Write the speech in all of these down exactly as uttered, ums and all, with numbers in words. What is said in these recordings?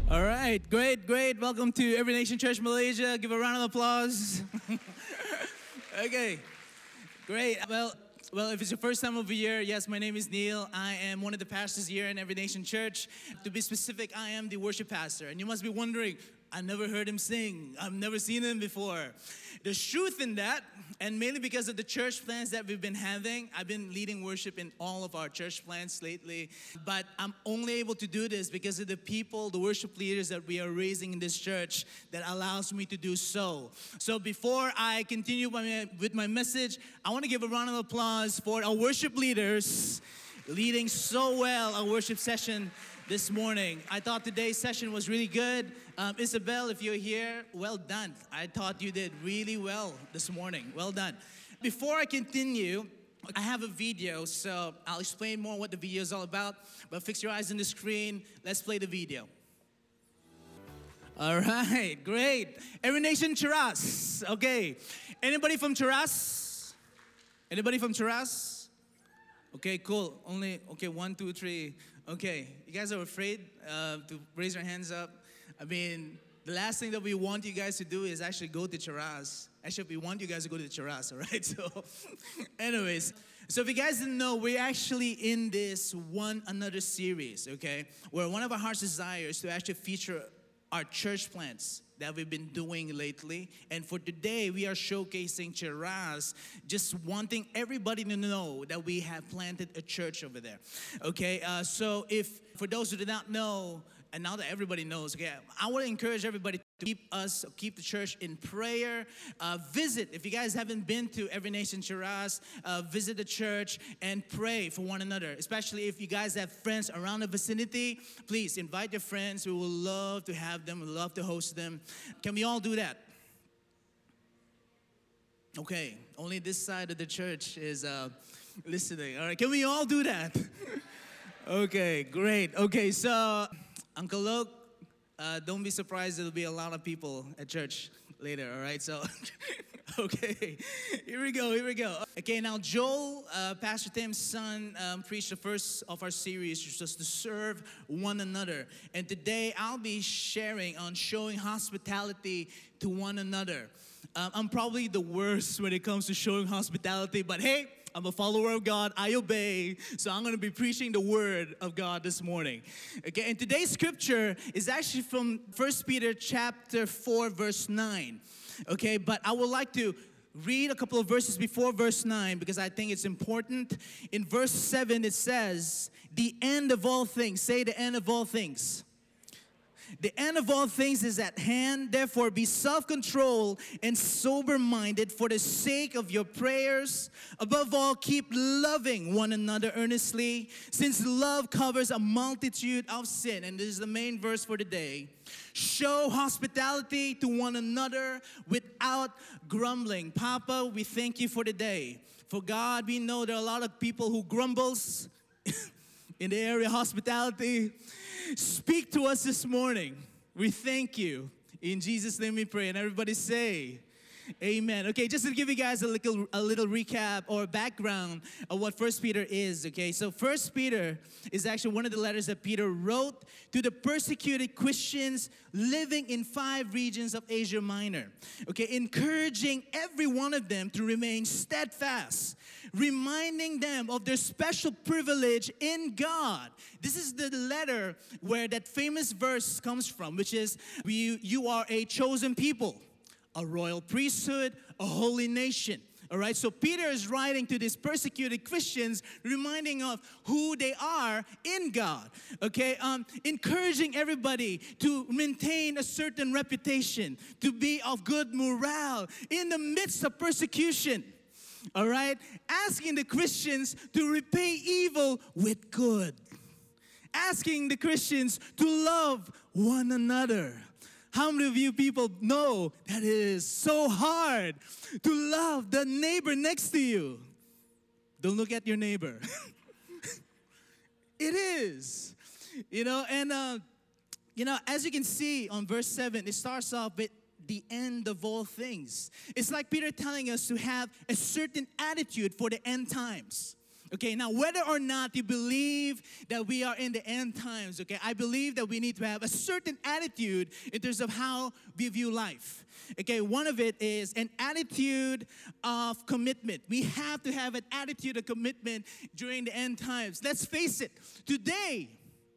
All right, great, great. Welcome to Every Nation Church Malaysia. Give a round of applause. Okay, great. Well, well, if it's your first time over here, yes, my name is Neil. I am one of the pastors here in Every Nation Church. To be specific, I am the worship pastor. And you must be wondering, I never heard him sing. I've never seen him before. There's truth in that, and mainly because of the church plans that we've been having. I've been leading worship in all of our church plans lately, but I'm only able to do this because of the people, the worship leaders that we are raising in this church that allows me to do so. So before I continue with my message, I want to give a round of applause for our worship leaders leading so well our worship session this morning. I thought today's session was really good. Um, Isabel, if you're here, well done. I thought you did really well this morning. Well done. Before I continue, I have a video, so I'll explain more what the video is all about. But fix your eyes on the screen. Let's play the video. All right, great. Every Nation Cheras. Okay. Anybody from Cheras? Anybody from Cheras? Okay, cool. Only, okay, one, two, three. Okay, you guys are afraid uh, to raise your hands up? I mean, the last thing that we want you guys to do is actually go to Cheras. Actually, we want you guys to go to Cheras, all right? So, anyways, so if you guys didn't know, we're actually in this One Another series, okay? Where one of our heart's desires is to actually feature our church plants that we've been doing lately. And for today, we are showcasing Cheras, just wanting everybody to know that we have planted a church over there. Okay, uh, so if, for those who do not know, and now that everybody knows, okay, I want to encourage everybody to keep us, keep the church in prayer. Uh, visit, if you guys haven't been to Every Nation Cheras, uh, visit the church and pray for one another. Especially if you guys have friends around the vicinity, please invite your friends. We will love to have them. We love to host them. Can we all do that? Okay, only this side of the church is uh, listening. All right, can we all do that? Okay, great. Okay, so Uncle Luke, uh, don't be surprised. There'll be a lot of people at church later. All right, so okay, here we go. Here we go. Okay, now Joel, uh, Pastor Tim's son, um, preached the first of our series, which was to serve one another. And today I'll be sharing on showing hospitality to one another. Um, I'm probably the worst when it comes to showing hospitality, but hey, I'm a follower of God. I obey. So I'm going to be preaching the word of God this morning. Okay, and today's scripture is actually from First Peter chapter four, verse nine. Okay, but I would like to read a couple of verses before verse nine because I think it's important. In verse seven, it says, the end of all things. Say the end of all things. The end of all things is at hand. Therefore, be self-controlled and sober-minded for the sake of your prayers. Above all, keep loving one another earnestly, since love covers a multitude of sin. And this is the main verse for today. Show hospitality to one another without grumbling. Papa, we thank you for today. For God, we know there are a lot of people who grumbles in the area of hospitality. Speak to us this morning. We thank you. In Jesus' name we pray. And everybody say, amen. Okay, just to give you guys a little, a little recap or background of what First Peter is, okay? So First Peter is actually one of the letters that Peter wrote to the persecuted Christians living in five regions of Asia Minor, okay? Encouraging every one of them to remain steadfast, reminding them of their special privilege in God. This is the letter where that famous verse comes from, which is, you, you are a chosen people, a royal priesthood, a holy nation. All right, so Peter is writing to these persecuted Christians, reminding of who they are in God. Okay, um, encouraging everybody to maintain a certain reputation, to be of good morale in the midst of persecution. All right, asking the Christians to repay evil with good, asking the Christians to love one another. How many of you people know that it is so hard to love the neighbor next to you? Don't look at your neighbor. It is. You know, and, uh, you know, as you can see on verse seven, it starts off with the end of all things. It's like Peter telling us to have a certain attitude for the end times. Okay, now whether or not you believe that we are in the end times, okay, I believe that we need to have a certain attitude in terms of how we view life. Okay, one of it is an attitude of commitment. We have to have an attitude of commitment during the end times. Let's face it, today,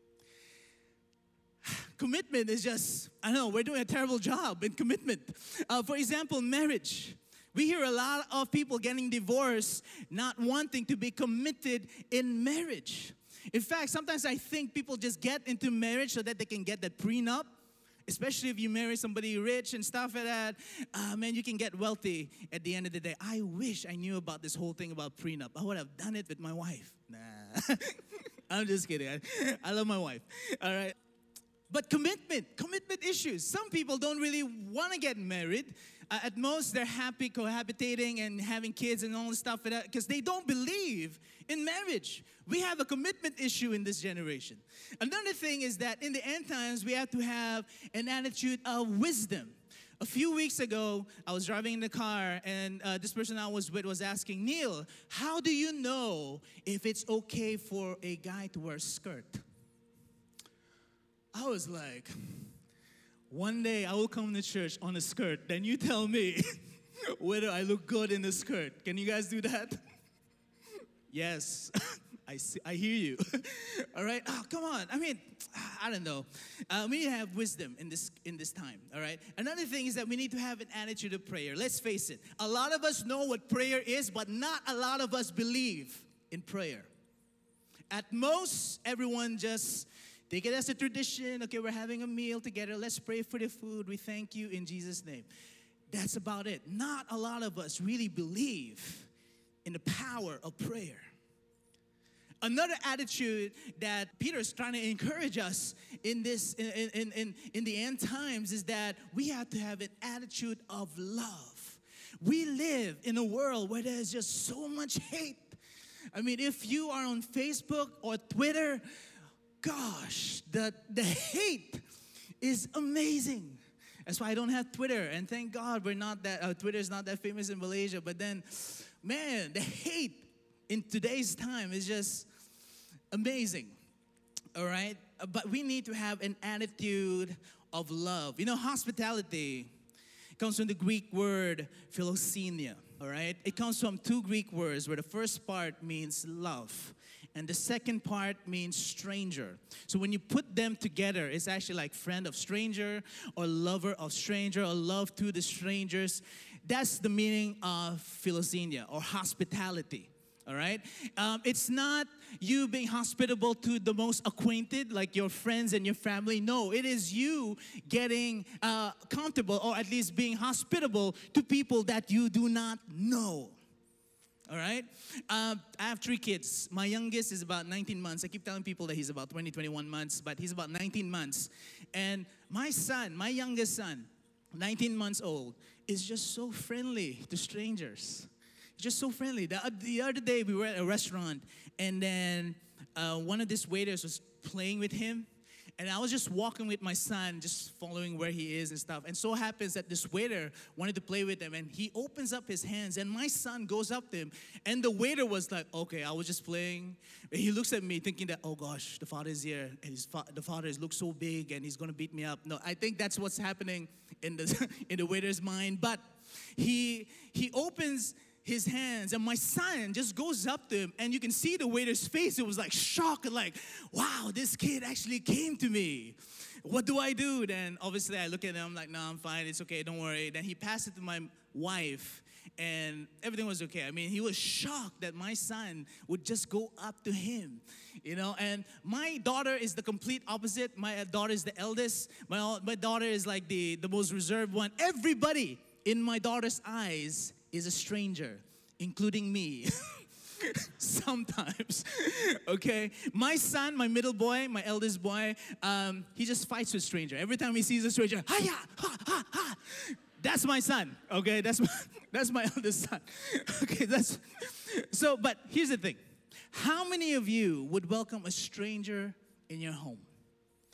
commitment is just, I don't know, we're doing a terrible job in commitment. Uh, for example, marriage. We hear a lot of people getting divorced, not wanting to be committed in marriage. In fact, sometimes I think people just get into marriage so that they can get that prenup. Especially if you marry somebody rich and stuff like that, uh, man, you can get wealthy at the end of the day. I wish I knew about this whole thing about prenup. I would have done it with my wife. Nah, I'm just kidding. I, I love my wife. All right. But commitment, commitment issues. Some people don't really want to get married. Uh, at most, they're happy cohabitating and having kids and all this stuff because they don't believe in marriage. We have a commitment issue in this generation. Another thing is that in the end times, we have to have an attitude of wisdom. A few weeks ago, I was driving in the car, and uh, this person I was with was asking, Neil, how do you know if it's okay for a guy to wear a skirt? I was like, one day I will come to church on a skirt, then you tell me whether I look good in the skirt. Can you guys do that? Yes, I see, I hear you. All right, oh, come on. I mean, I don't know. Uh, we need to have wisdom in this in this time. All right. Another thing is that we need to have an attitude of prayer. Let's face it. A lot of us know what prayer is, but not a lot of us believe in prayer. At most, everyone just take it as a tradition. Okay, we're having a meal together. Let's pray for the food. We thank you in Jesus' name. That's about it. Not a lot of us really believe in the power of prayer. Another attitude that Peter is trying to encourage us in this in, in, in, in the end times is that we have to have an attitude of love. We live in a world where there's just so much hate. I mean, if you are on Facebook or Twitter, gosh, the, the hate is amazing. That's why I don't have Twitter. And thank God we're not that, uh, Twitter is not that famous in Malaysia. But then, man, the hate in today's time is just amazing. All right? Uh, But we need to have an attitude of love. You know, hospitality comes from the Greek word philoxenia. All right? It comes from two Greek words where the first part means love. And the second part means stranger. So when you put them together, it's actually like friend of stranger or lover of stranger or love to the strangers. That's the meaning of philoxenia or hospitality. All right? Um, it's not you being hospitable to the most acquainted, like your friends and your family. No, it is you getting uh, comfortable or at least being hospitable to people that you do not know. All right? Um, I have three kids. My youngest is about nineteen months. I keep telling people that he's about twenty, twenty-one months, but he's about nineteen months. And my son, my youngest son, nineteen months old, is just so friendly to strangers. Just so friendly. The, the other day, we were at a restaurant, and then uh, one of these waiters was playing with him. And I was just walking with my son, just following where he is and stuff. And so happens that this waiter wanted to play with him, and he opens up his hands, and my son goes up to him. And the waiter was like, okay, I was just playing. And he looks at me thinking that, oh gosh, the father is here, and his fa- the father looks so big, and he's going to beat me up. No, I think that's what's happening in the, in the waiter's mind. But he he opens his hands, and my son just goes up to him, and you can see the waiter's face. It was like shock, like, wow, this kid actually came to me. What do I do? Then obviously I look at him, I'm like, no, I'm fine, it's okay, don't worry. Then he passed it to my wife, and everything was okay. I mean, he was shocked that my son would just go up to him, you know. And my daughter is the complete opposite. My daughter is the eldest. My, my daughter is like the, the most reserved one. Everybody in my daughter's eyes is a stranger, including me. Sometimes, okay? My son, my middle boy, my eldest boy, um, he just fights with stranger. Every time he sees a stranger, hi-ya, ha, ha, ha. That's my son, okay? That's my, that's my eldest son. Okay, that's, so, but here's the thing. How many of you would welcome a stranger in your home?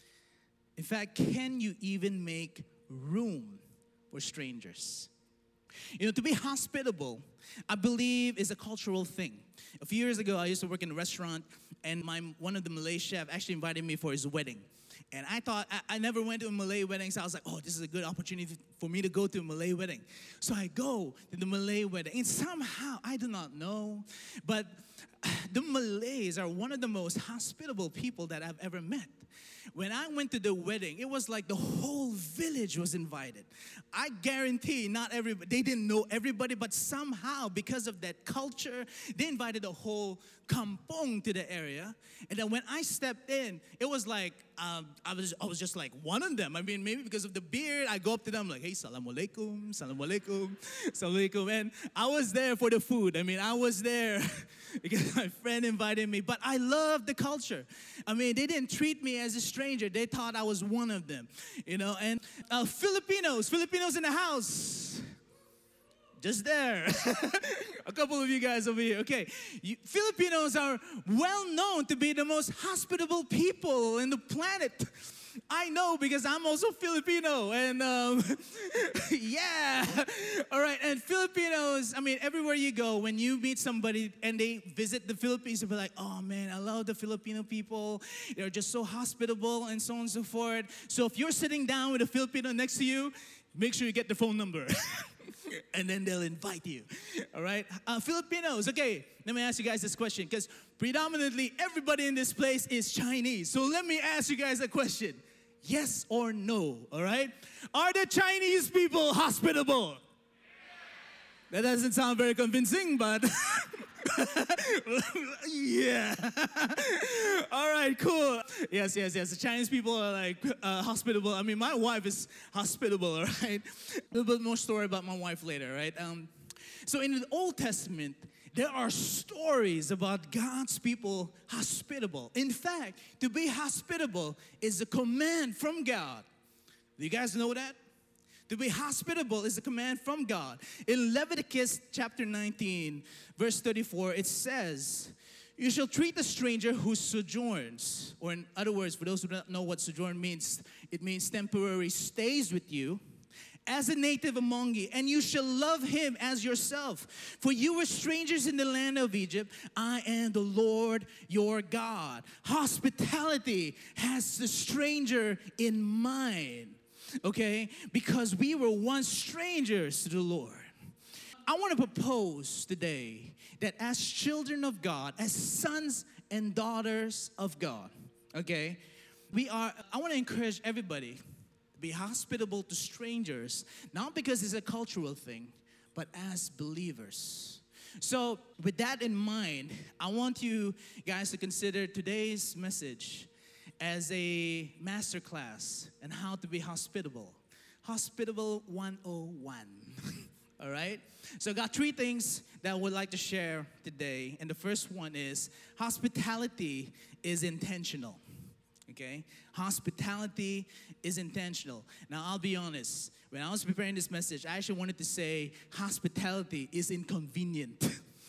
In fact, can you even make room for strangers? You know, to be hospitable, I believe, is a cultural thing. A few years ago, I used to work in a restaurant, and my one of the Malay chef actually invited me for his wedding. And I thought, I, I never went to a Malay wedding, so I was like, oh, this is a good opportunity for me to go to a Malay wedding. So I go to the Malay wedding, and somehow, I do not know, but the Malays are one of the most hospitable people that I've ever met. When I went to the wedding, it was like the whole village was invited. I guarantee not everybody, they didn't know everybody, but somehow, because of that culture, they invited the whole kampong to the area. And then when I stepped in, it was like, um, I was I was just like one of them. I mean, maybe because of the beard, I go up to them like, hey, salam alaikum, salam alaikum, salam alaikum. And I was there for the food. I mean, I was there because my friend invited me. But I love the culture. I mean, they didn't treat me as a stranger. They thought I was one of them, you know. And uh, Filipinos, Filipinos in the house. Just there. A couple of you guys over here. Okay. You, Filipinos are well known to be the most hospitable people in the planet. I know because I'm also Filipino. And um, yeah. All right. And Filipinos, I mean, everywhere you go, when you meet somebody and they visit the Philippines, you'll be like, oh man, I love the Filipino people. They're just so hospitable and so on and so forth. So if you're sitting down with a Filipino next to you, make sure you get the phone number. And then they'll invite you, all right? Uh, Filipinos, okay, let me ask you guys this question, because predominantly everybody in this place is Chinese. So let me ask you guys a question. Yes or no, all right? Are the Chinese people hospitable? That doesn't sound very convincing, but yeah. All right, cool. Yes, yes, yes. The Chinese people are like uh, hospitable. I mean, my wife is hospitable, all right? A little bit more story about my wife later, right? Um, so in the Old Testament, there are stories about God's people hospitable. In fact, to be hospitable is a command from God. Do you guys know that? To be hospitable is a command from God. In Leviticus chapter nineteen, verse thirty-four, it says, you shall treat the stranger who sojourns, or in other words, for those who don't know what sojourn means, it means temporary stays with you, as a native among you, and you shall love him as yourself. For you were strangers in the land of Egypt. I am the Lord your God. Hospitality has the stranger in mind. Okay, because we were once strangers to the Lord. I want to propose today that as children of God, as sons and daughters of God, okay, we are, I want to encourage everybody to be hospitable to strangers, not because it's a cultural thing, but as believers. So with that in mind, I want you guys to consider today's message as a masterclass on how to be hospitable. Hospitable one oh one. All right? So I got three things that I would like to share today. And the first one is hospitality is intentional. Okay? Hospitality is intentional. Now, I'll be honest. When I was preparing this message, I actually wanted to say hospitality is inconvenient.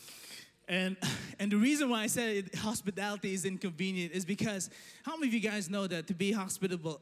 And and the reason why I said it, hospitality is inconvenient is because how many of you guys know that to be hospitable,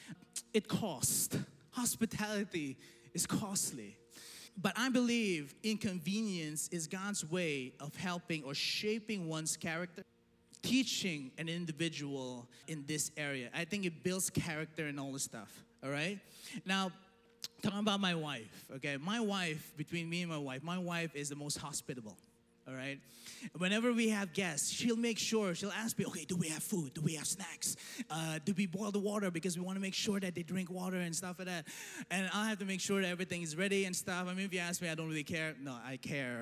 it costs. Hospitality is costly. But I believe inconvenience is God's way of helping or shaping one's character, teaching an individual in this area. I think it builds character and all this stuff, all right? Now, talking about my wife, okay? My wife, between me and my wife, my wife is the most hospitable. All right. Whenever we have guests, she'll make sure, she'll ask me, okay, do we have food? Do we have snacks? Uh, do we boil the water? Because we want to make sure that they drink water and stuff like that. And I have to make sure that everything is ready and stuff. I mean, if you ask me, I don't really care. No, I care.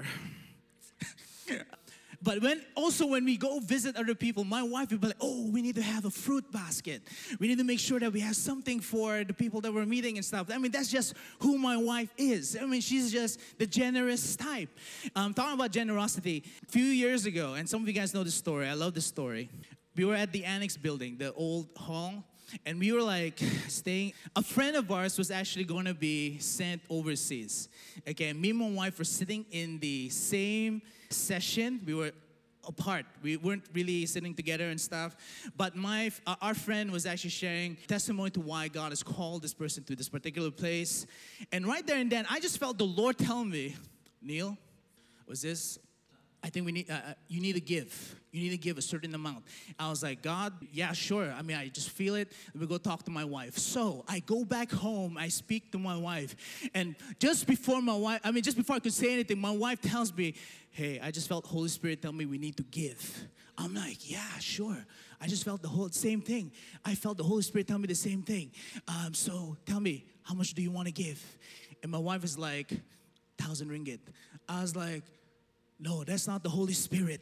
But when also when we go visit other people, my wife will be like, oh, we need to have a fruit basket. We need to make sure that we have something for the people that we're meeting and stuff. I mean, that's just who my wife is. I mean, she's just the generous type. Um, talking about generosity, a few years ago, and some of you guys know this story. I love this story. We were at the Annex building, the old hall. And we were like staying. A friend of ours was actually going to be sent overseas. Okay, me and my wife were sitting in the same session. We were apart. We weren't really sitting together and stuff. But my uh, our friend was actually sharing testimony to why God has called this person to this particular place. And right there and then, I just felt the Lord tell me, Neil, was this? I think we need. Uh, you need to give. You need to give a certain amount. I was like, God, yeah, sure. I mean, I just feel it. We go talk to my wife. So I go back home. I speak to my wife, and just before my wife, I mean, just before I could say anything, my wife tells me, "Hey, I just felt Holy Spirit tell me we need to give." I'm like, yeah, sure. I just felt the whole same thing. I felt the Holy Spirit tell me the same thing. Um, so tell me, how much do you want to give? And my wife is like, thousand ringgit. I was like, no, that's not the Holy Spirit.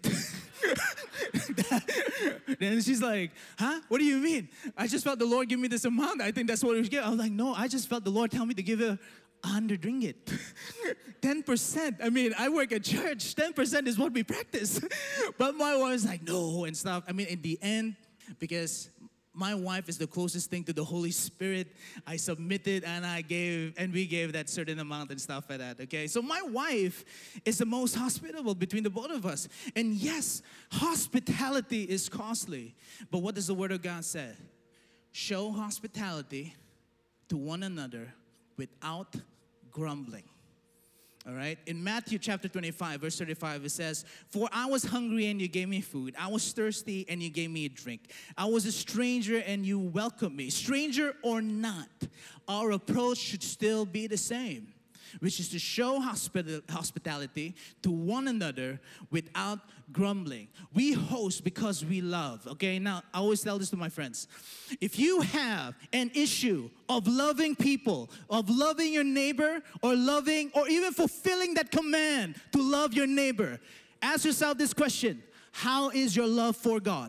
Then she's like, huh? What do you mean? I just felt the Lord give me this amount. I think that's what it was given. I was like, no, I just felt the Lord tell me to give a hundred ringgit. ten percent. I mean, I work at church. ten percent is what we practice. But my wife was like, no, and stuff. I mean, in the end, because my wife is the closest thing to the Holy Spirit, I submitted and I gave, and we gave that certain amount and stuff like that, okay? So my wife is the most hospitable between the both of us. And yes, hospitality is costly. But what does the Word of God say? Show hospitality to one another without grumbling. All right? In Matthew chapter twenty-five, verse thirty-five, it says, "For I was hungry and you gave me food. I was thirsty and you gave me a drink. I was a stranger and you welcomed me." Stranger or not, our approach should still be the same, which is to show hospital, hospitality to one another without grumbling. We host because we love. Okay, now I always tell this to my friends. If you have an issue of loving people, of loving your neighbor, or loving, or even fulfilling that command to love your neighbor, ask yourself this question: how is your love for God?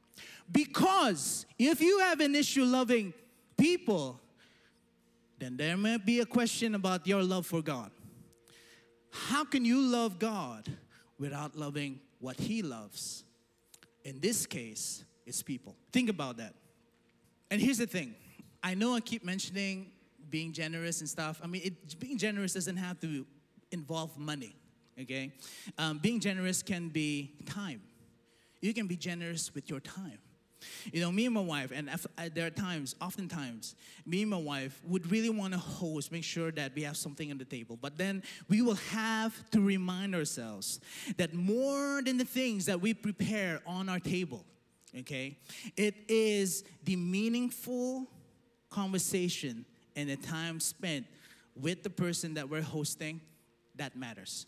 Because if you have an issue loving people, then there may be a question about your love for God. How can you love God without loving what He loves? In this case, it's people. Think about that. And here's the thing. I know I keep mentioning being generous and stuff. I mean, it, being generous doesn't have to involve money, okay? Um, being generous can be time. You can be generous with your time. You know, me and my wife, and there are times, oftentimes, me and my wife would really want to host, make sure that we have something on the table. But then we will have to remind ourselves that more than the things that we prepare on our table, okay, it is the meaningful conversation and the time spent with the person that we're hosting that matters.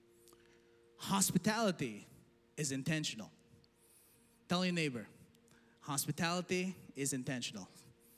Hospitality is intentional. Tell your neighbor, hospitality is intentional.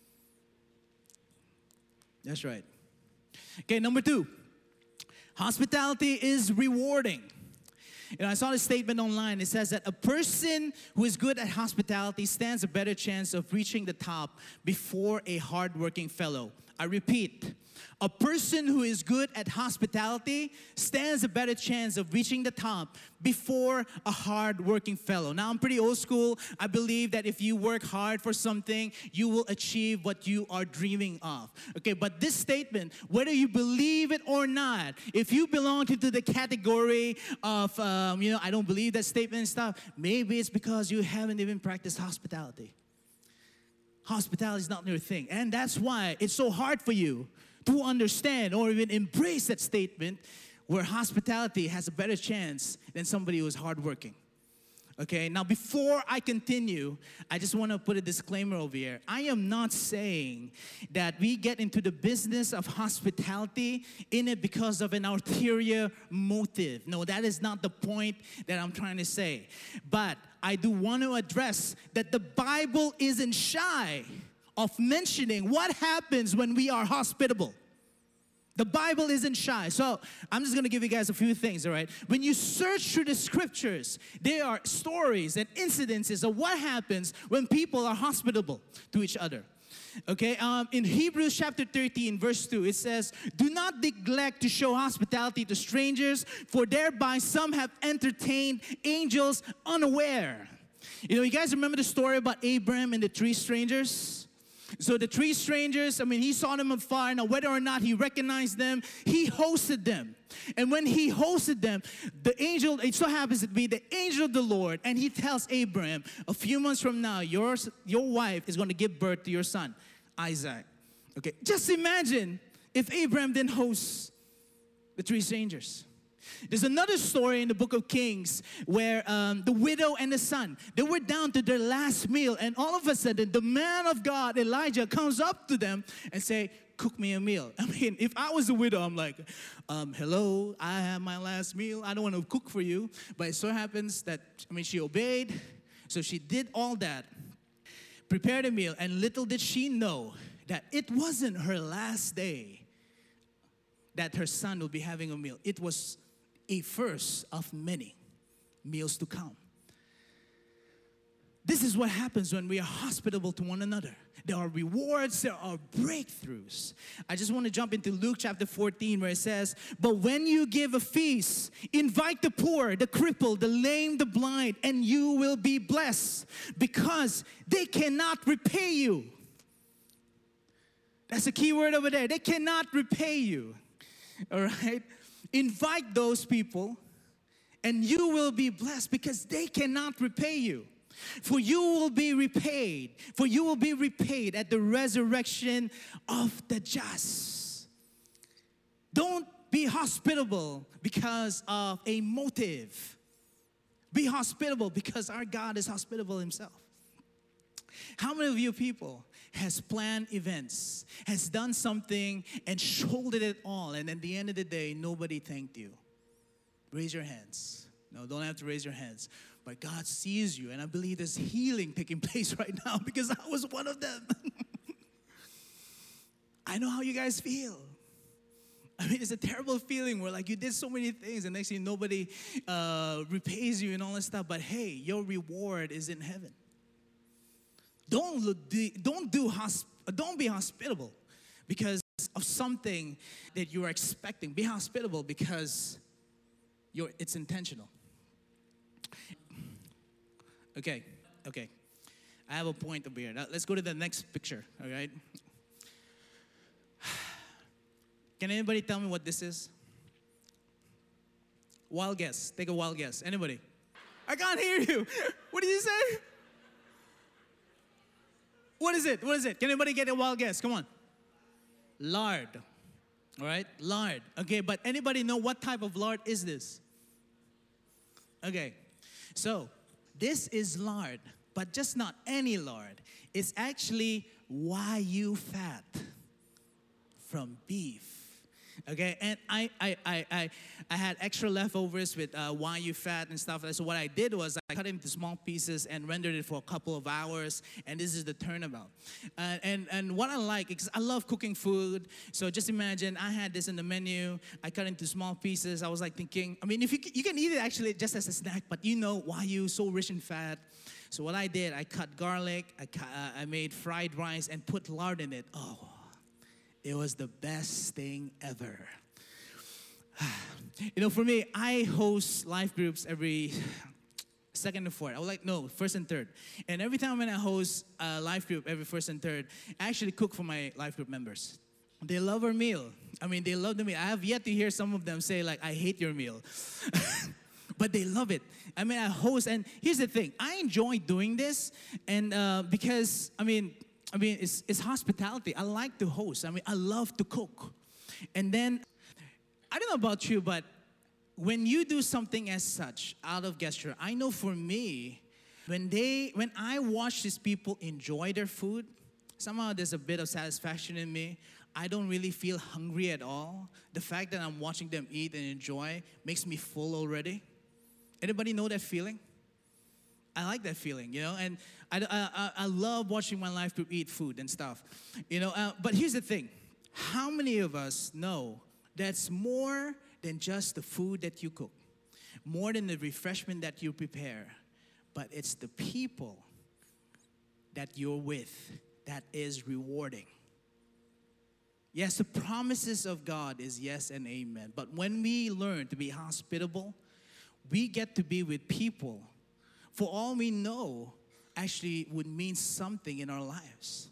That's right. Okay, number two. Hospitality is rewarding. You know, I saw this statement online. It says that a person who is good at hospitality stands a better chance of reaching the top before a hardworking fellow. I repeat, a person who is good at hospitality stands a better chance of reaching the top before a hard-working fellow. Now, I'm pretty old school. I believe that if you work hard for something, you will achieve what you are dreaming of. Okay, but this statement, whether you believe it or not, if you belong to the category of, um, you know, I don't believe that statement and stuff, maybe it's because you haven't even practiced hospitality. Hospitality is not your thing. And that's why it's so hard for you to understand or even embrace that statement where hospitality has a better chance than somebody who is hardworking. Okay, now before I continue, I just want to put a disclaimer over here. I am not saying that we get into the business of hospitality in it because of an ulterior motive. No, that is not the point that I'm trying to say. But I do want to address that the Bible isn't shy of mentioning what happens when we are hospitable. The Bible isn't shy. So I'm just going to give you guys a few things, all right? When you search through the scriptures, there are stories and incidences of what happens when people are hospitable to each other. Okay, um, in Hebrews chapter thirteen, verse two, it says, "Do not neglect to show hospitality to strangers, for thereby some have entertained angels unaware." You know, you guys remember the story about Abraham and the three strangers? So the three strangers, I mean, he saw them afar. Now, whether or not he recognized them, he hosted them. And when he hosted them, the angel, it so happens to be the angel of the Lord, and he tells Abraham, a few months from now, your, your wife is going to give birth to your son, Isaac. Okay, just imagine if Abraham didn't host the three strangers. There's another story in the book of Kings where um, the widow and the son, they were down to their last meal, and all of a sudden the man of God, Elijah, comes up to them and say, cook me a meal. I mean, if I was a widow, I'm like, um, hello, I have my last meal. I don't want to cook for you. But it so happens that, I mean, she obeyed. So she did all that, prepared a meal, and little did she know that it wasn't her last day that her son would be having a meal. It was a first of many meals to come. This is what happens when we are hospitable to one another. There are rewards, there are breakthroughs. I just want to jump into Luke chapter fourteen where it says, but when you give a feast, invite the poor, the crippled, the lame, the blind, and you will be blessed because they cannot repay you. That's a key word over there. They cannot repay you. All right? Invite those people and you will be blessed because they cannot repay you. For you will be repaid. For you will be repaid at the resurrection of the just. Don't be hospitable because of a motive. Be hospitable because our God is hospitable himself. How many of you people has planned events, has done something and shouldered it all, and at the end of the day, nobody thanked you? Raise your hands. No, don't have to raise your hands. But God sees you, and I believe there's healing taking place right now because I was one of them. I know how you guys feel. I mean, it's a terrible feeling where like you did so many things and next thing nobody uh, repays you and all that stuff. But hey, your reward is in heaven. Don't look, don't do hosp- don't be hospitable because of something that you are expecting. Be hospitable because you're, it's intentional. Okay, okay. I have a point over here. Now, let's go to the next picture, all right? Can anybody tell me what this is? Wild guess. Take a wild guess. Anybody? I can't hear you. What did you say? What is it? What is it? Can anybody get a wild guess? Come on. Lard. All right? Lard. Okay, but anybody know what type of lard is this? Okay. So, this is lard, but just not any lard. It's actually Wagyu fat from beef. Okay, and I I I I, I had extra leftovers with uh, Wagyu fat and stuff. So what I did was I cut it into small pieces and rendered it for a couple of hours. And this is the turnabout. Uh, and and what I like, because I love cooking food. So just imagine I had this in the menu. I cut it into small pieces. I was like thinking, I mean, if you you can eat it actually just as a snack, but you know Wagyu so rich in fat. So what I did, I cut garlic. I cut, uh, I made fried rice and put lard in it. Oh. It was the best thing ever. You know, for me, I host life groups every second and fourth. I was like, no, first and third. And every time when I host a life group every first and third, I actually cook for my life group members. They love our meal. I mean, they love the meal. I have yet to hear some of them say, like, I hate your meal. But they love it. I mean, I host. And here's the thing. I enjoy doing this. And uh, because, I mean, I mean, it's, it's hospitality. I like to host. I mean, I love to cook. And then, I don't know about you, but when you do something as such, out of gesture, I know for me, when they, when I watch these people enjoy their food, somehow there's a bit of satisfaction in me. I don't really feel hungry at all. The fact that I'm watching them eat and enjoy makes me full already. Anybody know that feeling? I like that feeling, you know, and I, I, I love watching my life group eat food and stuff, you know, uh, but here's the thing. How many of us know that's more than just the food that you cook, more than the refreshment that you prepare, but it's the people that you're with that is rewarding. Yes, the promises of God is yes and amen, but when we learn to be hospitable, we get to be with people for all we know, actually would mean something in our lives.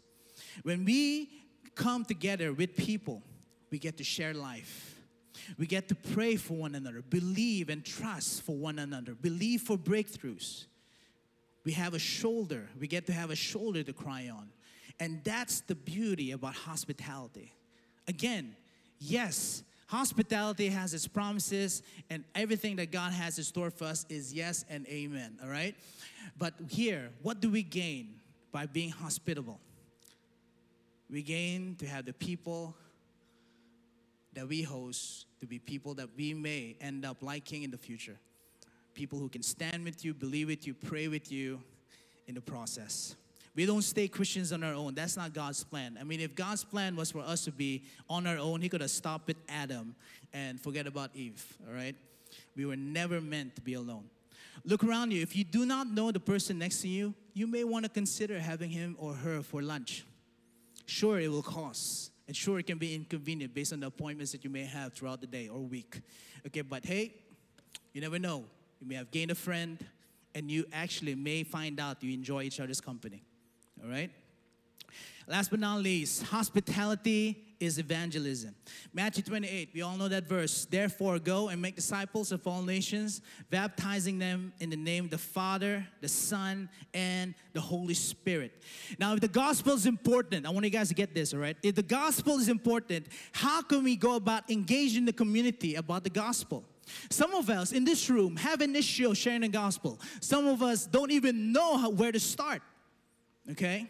When we come together with people, we get to share life. We get to pray for one another, believe and trust for one another, believe for breakthroughs. We have a shoulder. We get to have a shoulder to cry on. And that's the beauty about hospitality. Again, yes, hospitality has its promises, and everything that God has in store for us is yes and amen, all right? But here, what do we gain by being hospitable? We gain to have the people that we host to be people that we may end up liking in the future. People who can stand with you, believe with you, pray with you in the process. We don't stay Christians on our own. That's not God's plan. I mean, if God's plan was for us to be on our own, He could have stopped with Adam and forget about Eve, all right? We were never meant to be alone. Look around you. If you do not know the person next to you, you may want to consider having him or her for lunch. Sure, it will cost. And sure, it can be inconvenient based on the appointments that you may have throughout the day or week. Okay, but hey, you never know. You may have gained a friend, and you actually may find out you enjoy each other's company. All right? Last but not least, hospitality is evangelism. Matthew twenty-eight, we all know that verse. Therefore, go and make disciples of all nations, baptizing them in the name of the Father, the Son, and the Holy Spirit. Now, if the gospel is important, I want you guys to get this, all right? If the gospel is important, how can we go about engaging the community about the gospel? Some of us in this room have an issue of sharing the gospel. Some of us don't even know how, where to start, okay?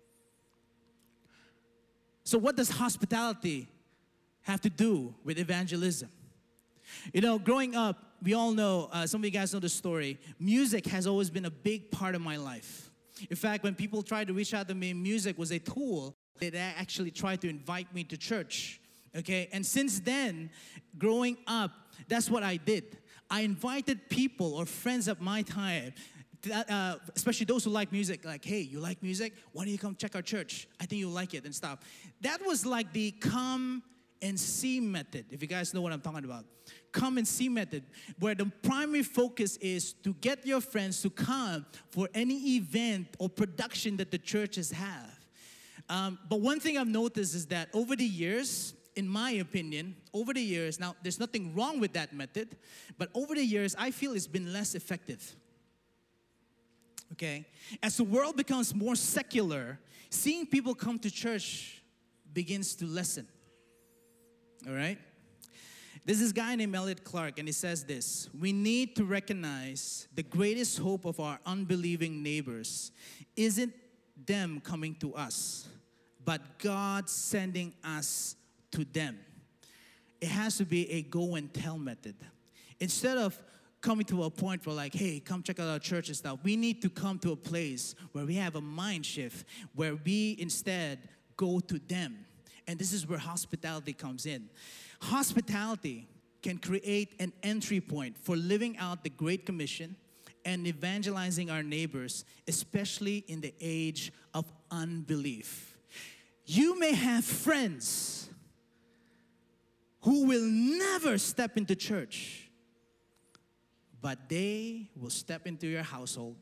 So what does hospitality have to do with evangelism? You know, growing up, we all know, uh, some of you guys know the story, music has always been a big part of my life. In fact, when people tried to reach out to me, music was a tool that actually tried to invite me to church, okay? And since then, growing up, that's what I did. I invited people or friends of my time, Uh, especially those who like music, like, hey, you like music? Why don't you come check our church? I think you'll like it and stuff. That was like the come and see method, if you guys know what I'm talking about. Come and see method, where the primary focus is to get your friends to come for any event or production that the churches have. Um, but one thing I've noticed is that over the years, in my opinion, over the years, now there's nothing wrong with that method, but over the years, I feel it's been less effective. Okay? As the world becomes more secular, seeing people come to church begins to lessen. All right? There's this guy named Elliot Clark, and he says this: we need to recognize the greatest hope of our unbelieving neighbors isn't them coming to us, but God sending us to them. It has to be a go and tell method. Instead of coming to a point where like, hey, come check out our church and stuff, we need to come to a place where we have a mind shift, where we instead go to them. And this is where hospitality comes in. Hospitality can create an entry point for living out the Great Commission and evangelizing our neighbors, especially in the age of unbelief. You may have friends who will never step into church, but they will step into your household.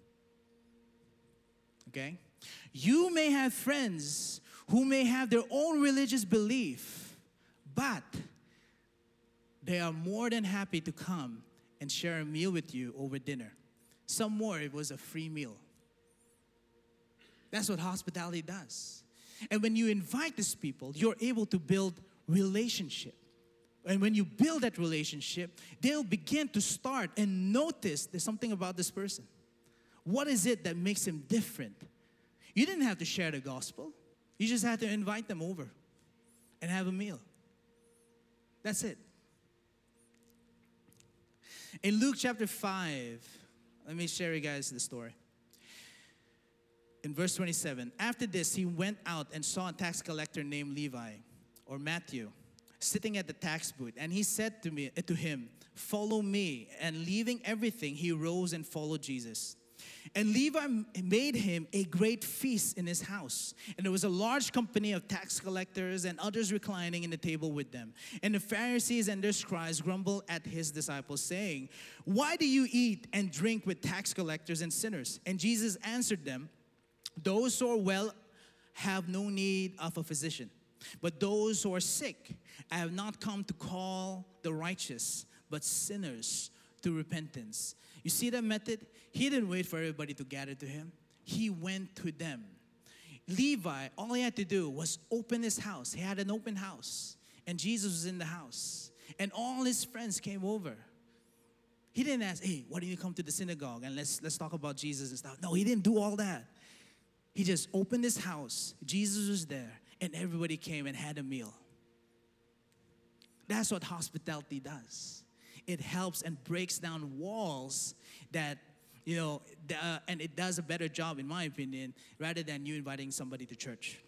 Okay? You may have friends who may have their own religious belief, but they are more than happy to come and share a meal with you over dinner. Some more, it was a free meal. That's what hospitality does. And when you invite these people, you're able to build relationship. And when you build that relationship, they'll begin to start and notice there's something about this person. What is it that makes him different? You didn't have to share the gospel. You just had to invite them over and have a meal. That's it. In Luke chapter five, let me share you guys the story. In verse twenty-seven, after this, he went out and saw a tax collector named Levi, or Matthew, sitting at the tax booth. And he said to me, to him, follow me. And leaving everything, he rose and followed Jesus. And Levi made him a great feast in his house. And there was a large company of tax collectors and others reclining in the table with them. And the Pharisees and their scribes grumbled at his disciples, saying, why do you eat and drink with tax collectors and sinners? And Jesus answered them, those who are well have no need of a physician, but those who are sick. I have not come to call the righteous, but sinners to repentance. You see that method? He didn't wait for everybody to gather to him. He went to them. Levi, all he had to do was open his house. He had an open house, and Jesus was in the house, and all his friends came over. He didn't ask, hey, why don't you come to the synagogue and let's let's talk about Jesus and stuff. No, he didn't do all that. He just opened his house. Jesus was there, and everybody came and had a meal. That's what hospitality does. It helps and breaks down walls that, you know, uh, and it does a better job, in my opinion, rather than you inviting somebody to church.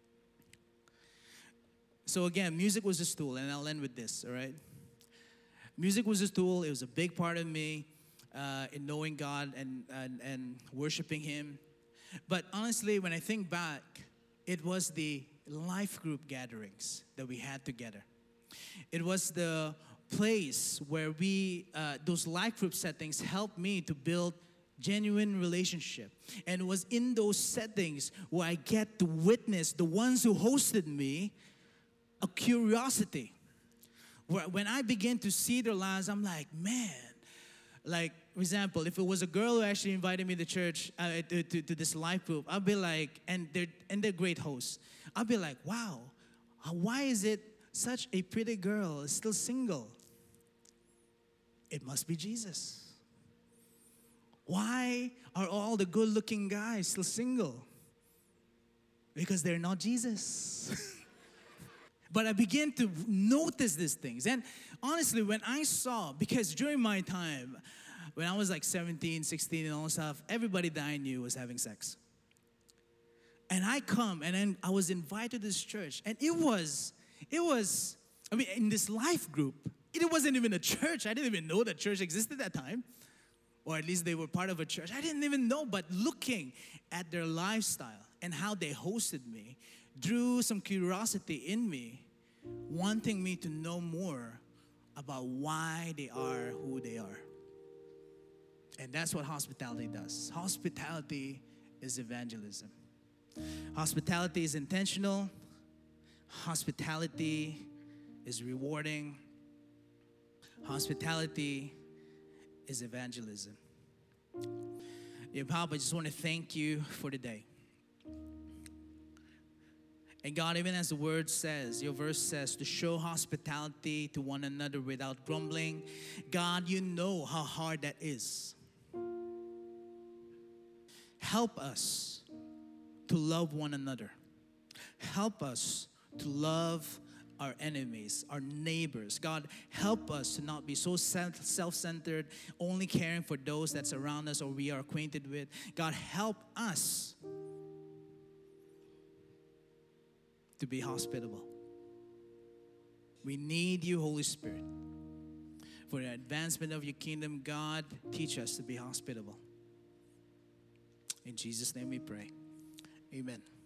So again, music was a tool, and I'll end with this, all right? Music was a tool. It was a big part of me uh, in knowing God and, and, and worshiping Him. But honestly, when I think back, it was the life group gatherings that we had together. It was the place where we, uh, those life group settings helped me to build genuine relationship. And it was in those settings where I get to witness the ones who hosted me a curiosity. Where when I begin to see their lives, I'm like, man. Like, for example, if it was a girl who actually invited me to church, uh, to, to, to this life group, I'll be like, and they're, and they're great hosts. I'll be like, wow, why is it such a pretty girl is still single? It must be Jesus. Why are all the good-looking guys still single? Because they're not Jesus. But I began to notice these things. And honestly, when I saw, because during my time, when I was like seventeen, sixteen and all that stuff, everybody that I knew was having sex. And I come, and then I was invited to this church. And it was, it was, I mean, in this life group, it wasn't even a church. I didn't even know that church existed at that time. Or at least they were part of a church. I didn't even know, but looking at their lifestyle and how they hosted me drew some curiosity in me, wanting me to know more about why they are who they are. And that's what hospitality does. Hospitality is evangelism. Hospitality is intentional. Hospitality is rewarding. Hospitality is evangelism. Dear Papa, I just want to thank you for the day. And God, even as the word says, your verse says, to show hospitality to one another without grumbling. God, you know how hard that is. Help us to love one another. Help us to love our enemies, our neighbors. God, help us to not be so self-centered, only caring for those that surround us or we are acquainted with. God, help us to be hospitable. We need you, Holy Spirit. For the advancement of your kingdom, God, teach us to be hospitable. In Jesus' name we pray. Amen.